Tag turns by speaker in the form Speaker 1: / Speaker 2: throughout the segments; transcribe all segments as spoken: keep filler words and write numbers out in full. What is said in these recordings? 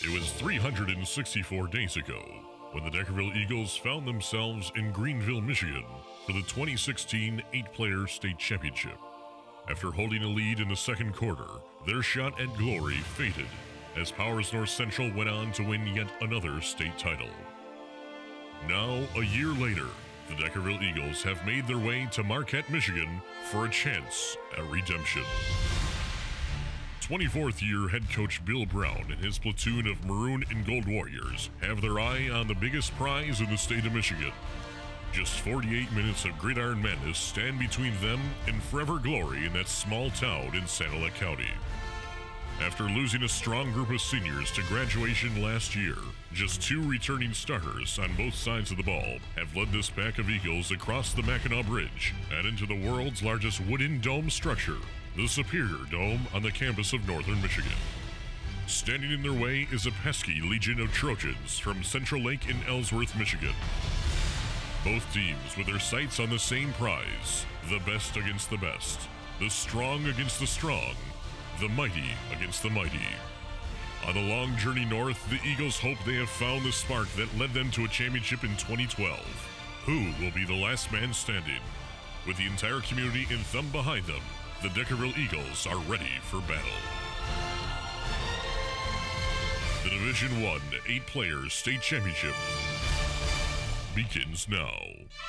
Speaker 1: It was three hundred sixty-four days ago when the Deckerville Eagles found themselves in Greenville, Michigan for the twenty sixteen eight-player state championship. After holding a lead in the second quarter, their shot at glory faded as Powers North Central went on to win yet another state title. Now, a year later, the Deckerville Eagles have made their way to Marquette, Michigan for a chance at redemption. twenty-fourth year head coach Bill Brown and his platoon of Maroon and Gold Warriors have their eye on the biggest prize in the state of Michigan. Just forty-eight minutes of gridiron madness stand between them and forever glory in that small town in Sanilac County. After losing a strong group of seniors to graduation last year, just two returning starters on both sides of the ball have led this pack of Eagles across the Mackinac Bridge and into the world's largest wooden dome structure, the Superior Dome on the campus of Northern Michigan. Standing in their way is a pesky legion of Trojans from Central Lake in Ellsworth, Michigan. Both teams with their sights on the same prize, the best against the best, the strong against the strong, the mighty against the mighty. On the long journey north, the Eagles hope they have found the spark that led them to a championship in twenty twelve. Who will be the last man standing? With the entire community in thumb behind them, the Deckerville Eagles are ready for battle. The Division One eight-player state championship begins now.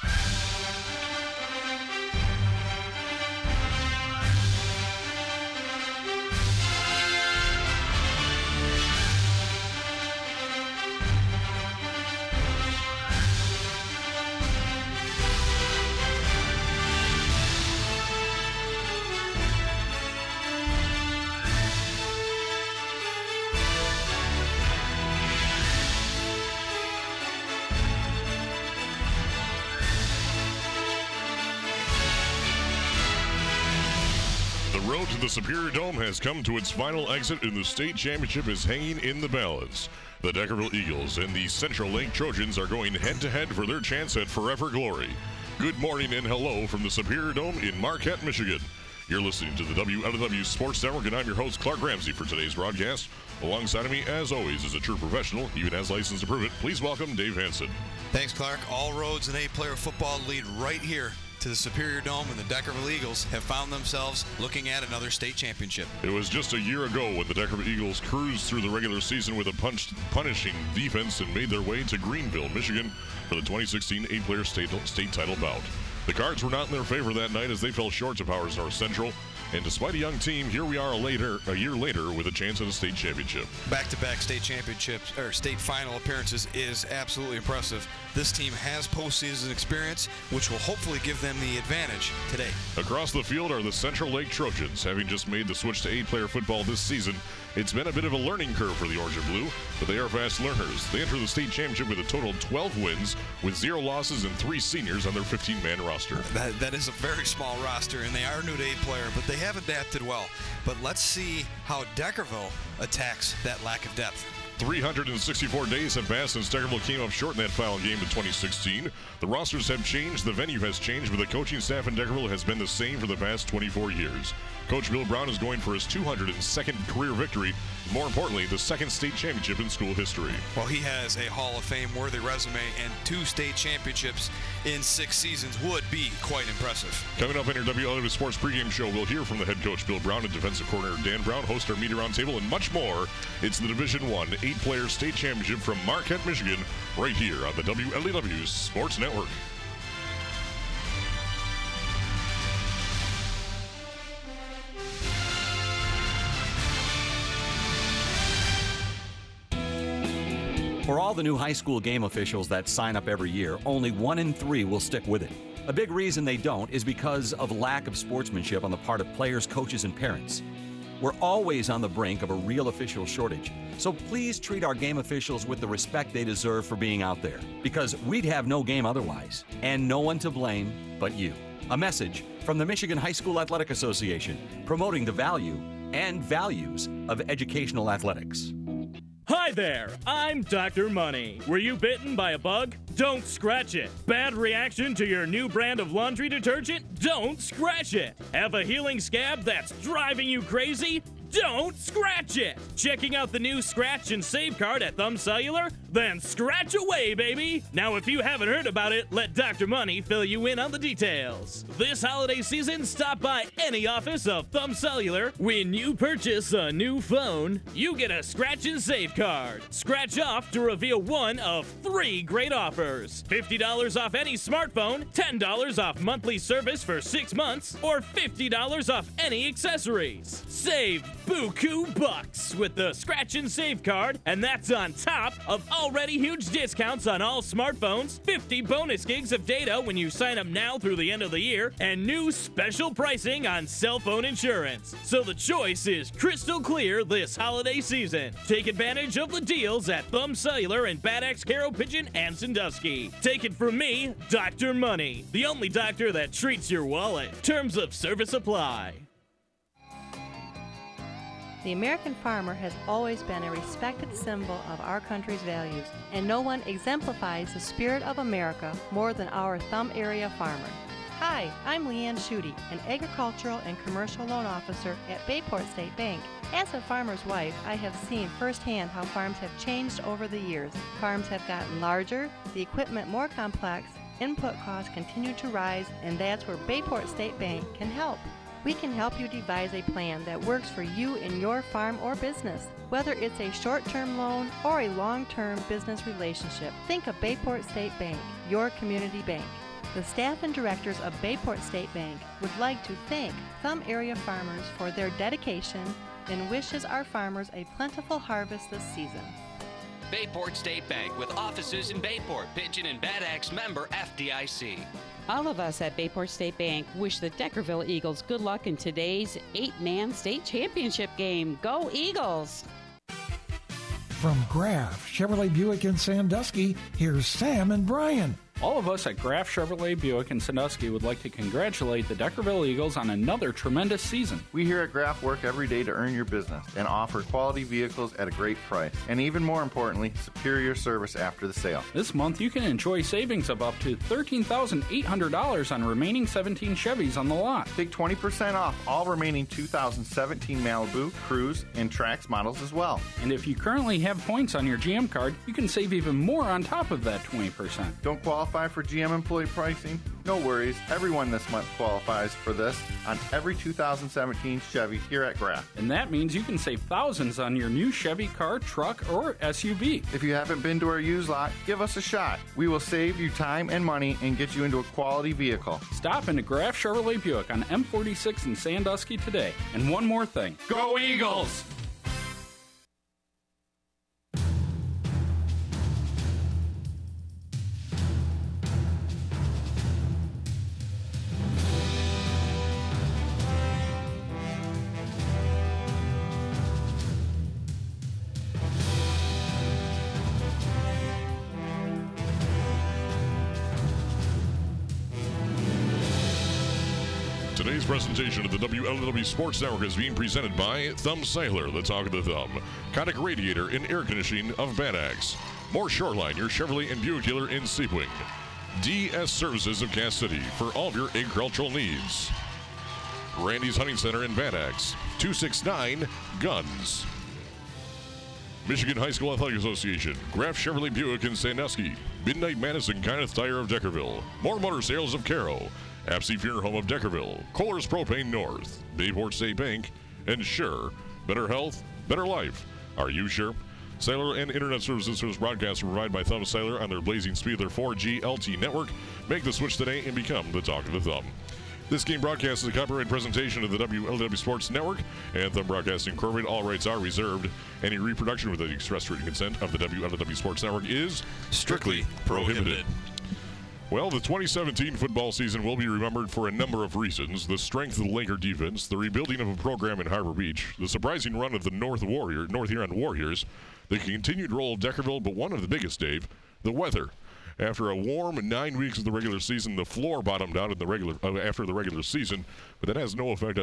Speaker 1: The road to the Superior Dome has come to its final exit, and the state championship is hanging in the balance. The Deckerville Eagles and the Central Lake Trojans are going head-to-head for their chance at forever glory. Good morning and hello from the Superior Dome in Marquette, Michigan. You're listening to the W L W Sports Network, and I'm your host, Clark Ramsey, for today's broadcast. Alongside of me, as always, is a true professional, even has license to prove it. Please welcome Dave Hansen.
Speaker 2: Thanks, Clark. All roads in eight-player football lead right here to the Superior Dome, and the Deckerville Eagles have found themselves looking at another state championship.
Speaker 1: It was just a year ago when the Deckerville Eagles cruised through the regular season with a punch, punishing defense and made their way to Greenville, Michigan for the twenty sixteen eight-player state, state title bout. The Cards were not in their favor that night as they fell short to Powers North Central. And despite a young team, here we are later, a year later with a chance at a state championship.
Speaker 2: Back-to-back state championships, or state final appearances is absolutely impressive. This team has postseason experience, which will hopefully give them the advantage today.
Speaker 1: Across the field are the Central Lake Trojans, having just made the switch to eight-player football this season. It's been a bit of a learning curve for the Orange and Blue, but they are fast learners. They enter the state championship with a total of twelve wins, with zero losses and three seniors on their fifteen-man roster.
Speaker 2: That, that is a very small roster, and they are new to eight-player, but they have adapted well. But let's see how Deckerville attacks that lack of depth.
Speaker 1: three hundred sixty-four days have passed since Deckerville came up short in that final game in twenty sixteen. The rosters have changed, the venue has changed, but the coaching staff in Deckerville has been the same for the past twenty-four years. Coach Bill Brown is going for his two hundred second career victory, and more importantly, the second state championship in school history.
Speaker 2: Well, he has a Hall of Fame-worthy resume, and two state championships in six seasons would be quite impressive.
Speaker 1: Coming up in your W L W Sports pregame show, we'll hear from the head coach Bill Brown and defensive coordinator Dan Brown, host our media roundtable, and much more. It's the Division One eight-player state championship from Marquette, Michigan, right here on the W L W Sports Network.
Speaker 3: For all the new high school game officials that sign up every year, only one in three will stick with it. A big reason they don't is because of lack of sportsmanship on the part of players, coaches, and parents. We're always on the brink of a real official shortage, so please treat our game officials with the respect they deserve for being out there, because we'd have no game otherwise, and no one to blame but you. A message from the Michigan High School Athletic Association, promoting the value and values of educational athletics.
Speaker 4: Hi there, I'm Doctor Money. Were you bitten by a bug? Don't scratch it. Bad reaction to your new brand of laundry detergent? Don't scratch it. Have a healing scab that's driving you crazy? don't scratch it. Checking out the new Scratch and Save card at Thumb Cellular? Then scratch away, baby. Now, if you haven't heard about it, let Doctor Money fill you in on the details. This holiday season, stop by any office of Thumb Cellular. When you purchase a new phone, you get a Scratch and Save card. Scratch off to reveal one of three great offers. fifty dollars off any smartphone, ten dollars off monthly service for six months, or fifty dollars off any accessories. Save buku bucks with the Scratch and Save card, and that's on top of already huge discounts on all smartphones, fifty bonus gigs of data when you sign up now through the end of the year, and new special pricing on cell phone insurance. So the choice is crystal clear this holiday season. Take advantage of the deals at Thumb Cellular and Bad Axe, Caro Pigeon, and Sandusky. Take it from me, Doctor Money, the only doctor that treats your wallet. Terms of service apply.
Speaker 5: The American farmer has always been a respected symbol of our country's values, and no one exemplifies the spirit of America more than our Thumb area farmer. Hi, I'm Leanne Schutte, an agricultural and commercial loan officer at Bayport State Bank. As a farmer's wife, I have seen firsthand how farms have changed over the years. Farms have gotten larger, the equipment more complex, input costs continue to rise, and that's where Bayport State Bank can help. We can help you devise a plan that works for you in your farm or business. Whether it's a short-term loan or a long-term business relationship, think of Bayport State Bank, your community bank. The staff and directors of Bayport State Bank would like to thank Thumb area farmers for their dedication and wishes our farmers a plentiful harvest this season.
Speaker 6: Bayport State Bank, with offices in Bayport, Pigeon, and Bad Axe, member F D I C.
Speaker 7: All of us at Bayport State Bank wish the Deckerville Eagles good luck in today's eight-man state championship game. Go Eagles!
Speaker 8: From Graff, Chevrolet Buick in Sandusky, here's Sam and Brian.
Speaker 9: All of us at Graff Chevrolet Buick in Sandusky would like to congratulate the Deckerville Eagles on another tremendous season.
Speaker 10: We here at Graff work every day to earn your business and offer quality vehicles at a great price. And even more importantly, superior service after the sale.
Speaker 9: This month you can enjoy savings of up to thirteen thousand eight hundred dollars on remaining seventeen Chevys on the lot.
Speaker 10: Take twenty percent off all remaining two thousand seventeen Malibu, Cruze, and Trax models as well.
Speaker 9: And if you currently have points on your G M card, you can save even more on top of that twenty percent.
Speaker 10: Don't qualify for G M employee pricing? No worries. Everyone this month qualifies for this on every two thousand seventeen Chevy here at Graff.
Speaker 9: And that means you can save thousands on your new Chevy car, truck, or S U V.
Speaker 10: If you haven't been to our used lot, give us a shot. We will save you time and money and get you into a quality vehicle.
Speaker 9: Stop into Graff Chevrolet Buick on M forty-six in Sandusky today. And one more thing. Go Eagles!
Speaker 1: Today's presentation of the W L W Sports Network is being presented by Thumb Cellular, the talk of the thumb, Kotick Radiator and Air Conditioning of Bad Axe, More Shoreline, your Chevrolet and Buick dealer in Seepwing, D S Services of Cass City for all of your agricultural needs, Randy's Hunting Center in Bad Axe, two six nine Guns, Michigan High School Athletic Association, Graff Chevrolet Buick in Sandusky, Midnight Madison Kenneth Tire of Deckerville, More Motor Sales of Caro, Apsey Funeral Home of Deckerville, Kohler's Propane North, Bayport State Bank, and Sure, better health, better life. Are you sure? Cellular and Internet services for this broadcast are provided by Thumb Cellular on their blazing speed of their four G L T E network. Make the switch today and become the talk of the thumb. This game broadcast is a copyright presentation of the W L W Sports Network and Thumb Broadcasting Incorporated. All rights are reserved. Any reproduction with the express written consent of the W L W Sports Network is strictly prohibited. Well, the twenty seventeen football season will be remembered for a number of reasons. The strength of the Laker defense, the rebuilding of a program in Harbor Beach, the surprising run of the North Warrior, North Huron Warriors, the continued role of Deckerville, but one of the biggest, Dave, the weather. After a warm nine weeks of the regular season, the floor bottomed out in the regular uh, after the regular season, but that has no effect